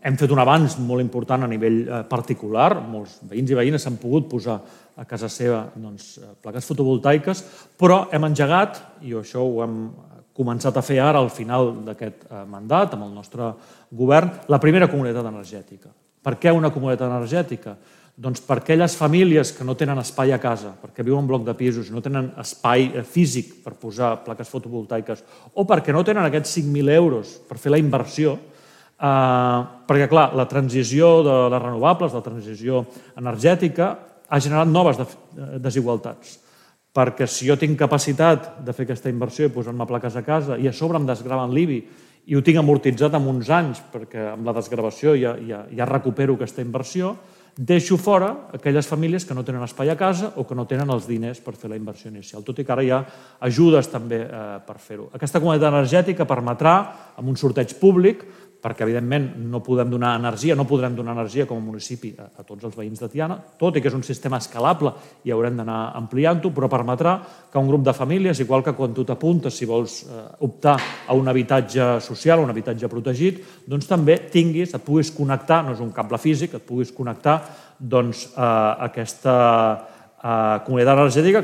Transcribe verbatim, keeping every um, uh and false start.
hem fet un avanç molt important a nivell particular. Molts veïns i veïnes s'han pogut posar a casa seva plaques fotovoltaiques, però hem engegat, i això ho hem començat a fer ara al final d'aquest mandat amb el nostre govern, la primera comunitat energètica. Per què una comunitat energètica? Doncs per aquelles famílies que no tenen espai a casa, perquè viuen en bloc de pisos i no tenen espai físic per posar plaques fotovoltaiques, o perquè no tenen aquests cinc mil euros per fer la inversió, perquè, clar, la transició de les renovables, la transició energètica, ha generat noves desigualtats. Perquè si jo tinc capacitat de fer aquesta inversió i posar-me plaques a casa i a sobre em desgraven l'I B I i ho tinc amortitzat en uns anys perquè amb la desgravació ja recupero aquesta inversió, deixo fora aquelles famílies que no tenen espai a casa o que no tenen els diners per fer la inversió inicial, tot i que ara hi ha ajudes també per fer-ho. Aquesta comunitat energètica permetrà, amb un sorteig públic, perquè evidentment no podem donar energia, no podrem donar energia com a municipi a tots els veïns de Tiana, tot i que és un sistema escalable i haurem d'anar ampliant-ho, però permetrà que un grup de famílies, igual que quan tu t'apuntes si vols optar a un habitatge social, un habitatge protegit, doncs també tinguis, et puguis connectar, no és un cable físic, et puguis connectar a aquesta comunitat energètica